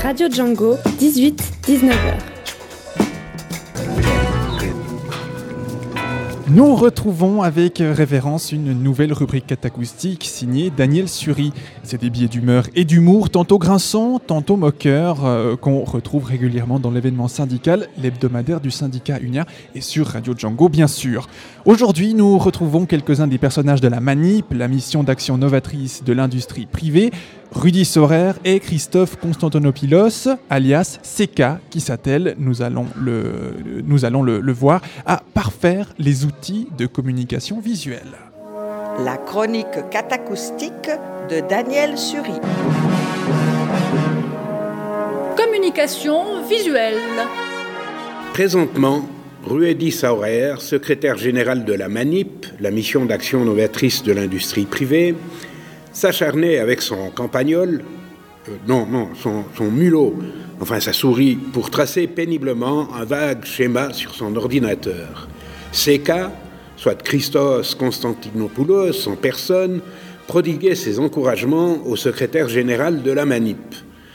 Radio Django, 18-19h. Nous retrouvons avec révérence une nouvelle rubrique catacoustique signée Daniel Sury. C'est des billets d'humeur et d'humour, tantôt grinçants, tantôt moqueurs, qu'on retrouve régulièrement dans l'événement syndical, l'hebdomadaire du syndicat Unia, et sur Radio Django bien sûr. Aujourd'hui, nous retrouvons quelques-uns des personnages de la MANIP, la mission d'action novatrice de l'industrie privée, Rudy Saurer et Christophe Constantinopoulos, alias CK, qui s'attelle, nous allons le voir, à parfaire les outils de communication visuelle. La chronique catacoustique de Daniel Sury. Communication visuelle. Présentement, Rudy Saurer, secrétaire général de la MANIP, la mission d'action novatrice de l'industrie privée, s'acharnait avec son campagnol, son mulot, enfin sa souris, pour tracer péniblement un vague schéma sur son ordinateur. CK, soit Christos Constantinopoulos en personne, prodiguait ses encouragements au secrétaire général de la MANIP.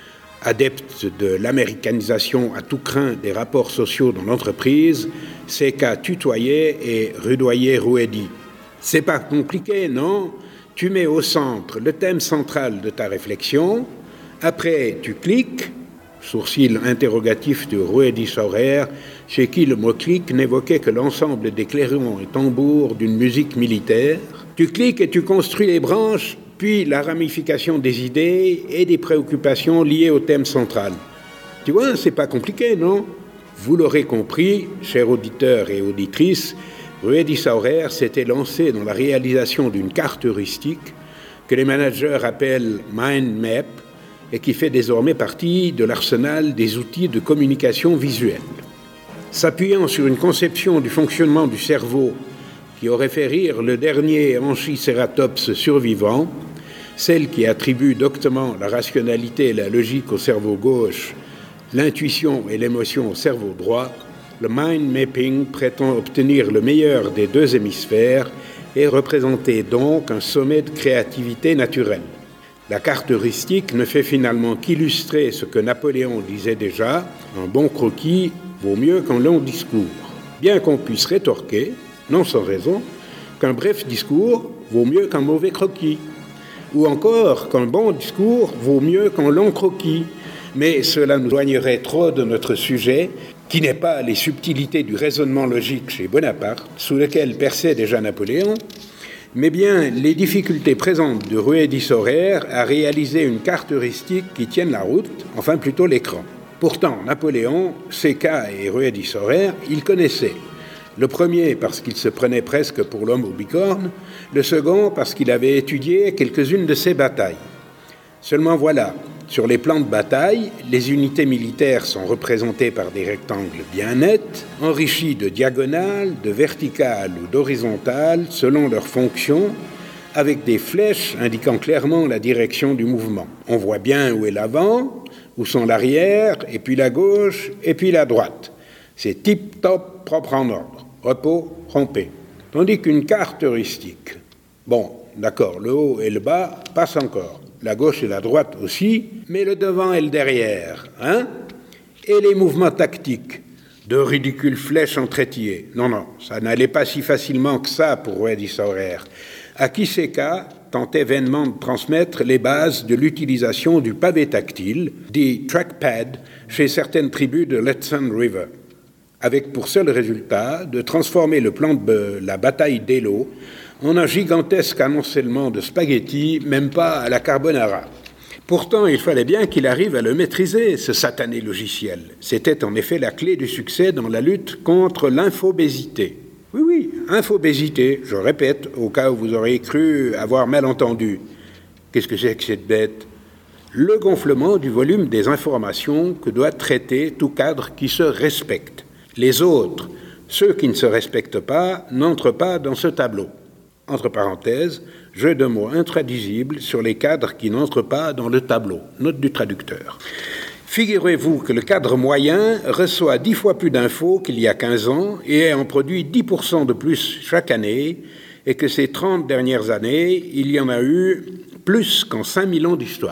Adepte de l'américanisation à tout crin des rapports sociaux dans l'entreprise, CK tutoyait et rudoyait Rudy. C'est pas compliqué, non ? Tu mets au centre le thème central de ta réflexion, après tu cliques, sourcil interrogatif de Rudy Saurer, chez qui le mot clic n'évoquait que l'ensemble des clairons et tambours d'une musique militaire. Tu cliques et tu construis les branches, puis la ramification des idées et des préoccupations liées au thème central. Tu vois, c'est pas compliqué, non ? Vous l'aurez compris, chers auditeurs et auditrices, Rudy Saurer s'était lancé dans la réalisation d'une carte heuristique que les managers appellent Mind Map et qui fait désormais partie de l'arsenal des outils de communication visuelle. S'appuyant sur une conception du fonctionnement du cerveau qui aurait fait rire le dernier Anchisceratops survivant, celle qui attribue doctement la rationalité et la logique au cerveau gauche, l'intuition et l'émotion au cerveau droit, le mind mapping prétend obtenir le meilleur des deux hémisphères et représenter donc un sommet de créativité naturelle. La carte heuristique ne fait finalement qu'illustrer ce que Napoléon disait déjà, un bon croquis vaut mieux qu'un long discours. Bien qu'on puisse rétorquer, non sans raison, qu'un bref discours vaut mieux qu'un mauvais croquis, ou encore qu'un bon discours vaut mieux qu'un long croquis. Mais cela nous éloignerait trop de notre sujet, qui n'est pas les subtilités du raisonnement logique chez Bonaparte, sous lequel perçait déjà Napoléon, mais bien les difficultés présentes de Rudy Saurer à réaliser une carte heuristique qui tienne la route, enfin plutôt l'écran. Pourtant, Napoléon, CK et Rudy Saurer, ils connaissaient. Le premier parce qu'il se prenait presque pour l'homme aux bicornes, le second parce qu'il avait étudié quelques-unes de ses batailles. Seulement voilà, sur les plans de bataille, les unités militaires sont représentées par des rectangles bien nets, enrichis de diagonales, de verticales ou d'horizontales selon leur fonction, avec des flèches indiquant clairement la direction du mouvement. On voit bien où est l'avant, où sont l'arrière, et puis la gauche, et puis la droite. C'est tip-top, propre en ordre. Repos, rompé. Tandis qu'une carte heuristique, bon, d'accord, le haut et le bas passent encore. La gauche et la droite aussi, mais le devant et le derrière, hein ? Et les mouvements tactiques, de ridicules flèches en trétier. Non, ça n'allait pas si facilement que ça pour Rudy Saurer, à qui CK tentait vainement de transmettre les bases de l'utilisation du pavé tactile, dit trackpad, chez certaines tribus de l'Hudson River, avec pour seul résultat de transformer le plan de la bataille d'Eylau en un gigantesque amoncellement de spaghettis, même pas à la carbonara. Pourtant, il fallait bien qu'il arrive à le maîtriser, ce satané logiciel. C'était en effet la clé du succès dans la lutte contre l'infobésité. Oui, infobésité, je répète, au cas où vous auriez cru avoir mal entendu. Qu'est-ce que c'est que cette bête ? Le gonflement du volume des informations que doit traiter tout cadre qui se respecte. Les autres, ceux qui ne se respectent pas, n'entrent pas dans ce tableau. Entre parenthèses, jeu de mots intraduisibles sur les cadres qui n'entrent pas dans le tableau. Note du traducteur. Figurez-vous que le cadre moyen reçoit 10 fois plus d'infos qu'il y a 15 ans et en produit 10% de plus chaque année, et que ces 30 dernières années, il y en a eu plus qu'en 5000 ans d'histoire.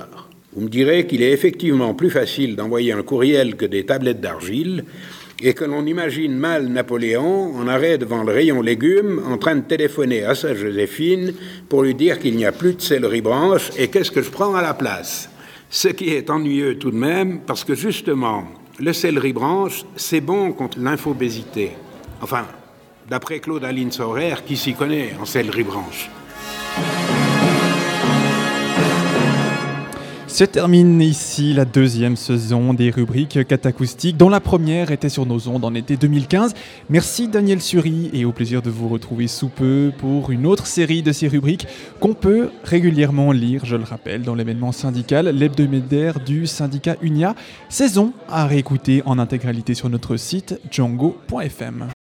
Vous me direz qu'il est effectivement plus facile d'envoyer un courriel que des tablettes d'argile, et que l'on imagine mal Napoléon en arrêt devant le rayon légumes en train de téléphoner à sa Joséphine pour lui dire qu'il n'y a plus de céleri branche et qu'est-ce que je prends à la place. Ce qui est ennuyeux tout de même, parce que justement, le céleri branche, c'est bon contre l'infobésité. Enfin, d'après Claude Aline Saurer, qui s'y connaît en céleri branche. Se termine ici la deuxième saison des rubriques catacoustiques, dont la première était sur nos ondes en été 2015. Merci Daniel Sury et au plaisir de vous retrouver sous peu pour une autre série de ces rubriques qu'on peut régulièrement lire, je le rappelle, dans l'événement syndical, l'hebdomadaire du syndicat UNIA. Saison à réécouter en intégralité sur notre site django.fm.